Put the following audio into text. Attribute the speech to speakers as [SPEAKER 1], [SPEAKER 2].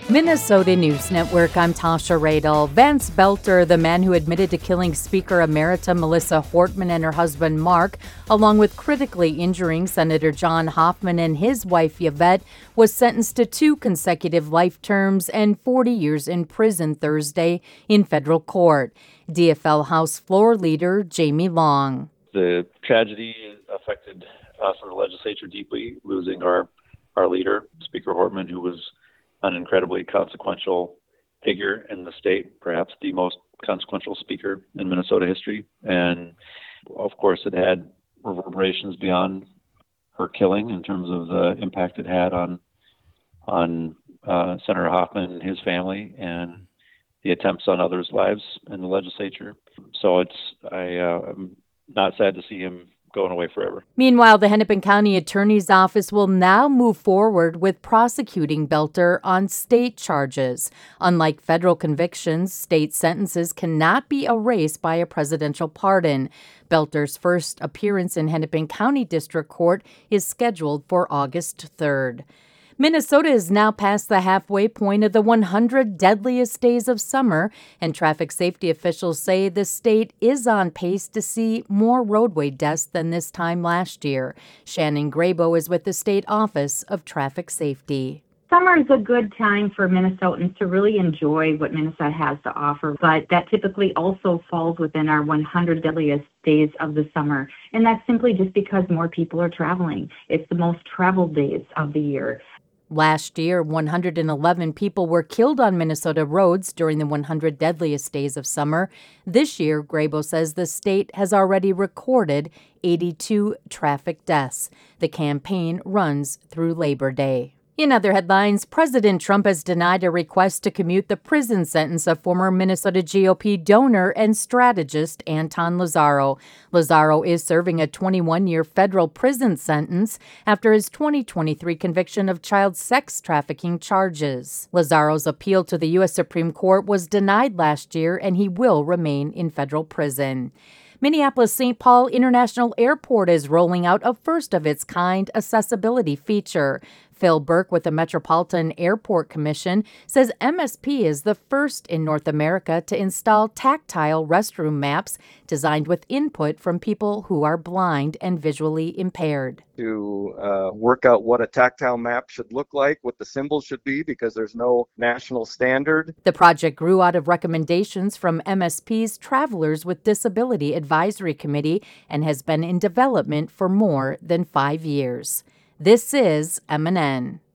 [SPEAKER 1] Minnesota News Network, I'm Tasha Radel. Vance Belter, the man who admitted to killing Speaker Emerita Melissa Hortman and her husband Mark, along with critically injuring Senator John Hoffman and his wife Yvette, was sentenced to 2 consecutive life terms and 40 years in prison Thursday in federal court. DFL House Floor Leader Jamie Long.
[SPEAKER 2] The tragedy affected us in the legislature deeply, losing our leader, Speaker Hortman, who was an incredibly consequential figure in the state, perhaps the most consequential speaker in Minnesota history. And of course, it had reverberations beyond her killing in terms of the impact it had on Senator Hoffman and his family and the attempts on others' lives in the legislature. So I'm not sad to see him going away forever.
[SPEAKER 1] Meanwhile, the Hennepin County Attorney's Office will now move forward with prosecuting Belter on state charges. Unlike federal convictions, state sentences cannot be erased by a presidential pardon. Belter's first appearance in Hennepin County District Court is scheduled for August 3rd. Minnesota is now past the halfway point of the 100 deadliest days of summer, and traffic safety officials say the state is on pace to see more roadway deaths than this time last year. Shannon Grabo is with the State Office of Traffic Safety.
[SPEAKER 3] Summer is a good time for Minnesotans to really enjoy what Minnesota has to offer, but that typically also falls within our 100 deadliest days of the summer. And that's simply just because more people are traveling. It's the most traveled days of the year.
[SPEAKER 1] Last year, 111 people were killed on Minnesota roads during the 100 deadliest days of summer. This year, Grabo says the state has already recorded 82 traffic deaths. The campaign runs through Labor Day. In other headlines, President Trump has denied a request to commute the prison sentence of former Minnesota GOP donor and strategist Anton Lazzaro. Lazzaro is serving a 21-year federal prison sentence after his 2023 conviction of child sex trafficking charges. Lazzaro's appeal to the U.S. Supreme Court was denied last year, and he will remain in federal prison. Minneapolis-St. Paul International Airport is rolling out a first-of-its-kind accessibility feature. Phil Burke with the Metropolitan Airport Commission says MSP is the first in North America to install tactile restroom maps designed with input from people who are blind and visually impaired.
[SPEAKER 4] To work out what a tactile map should look like, what the symbols should be, because there's no national standard.
[SPEAKER 1] The project grew out of recommendations from MSP's Travelers with Disability Advisory Committee and has been in development for more than 5 years. This is MNN.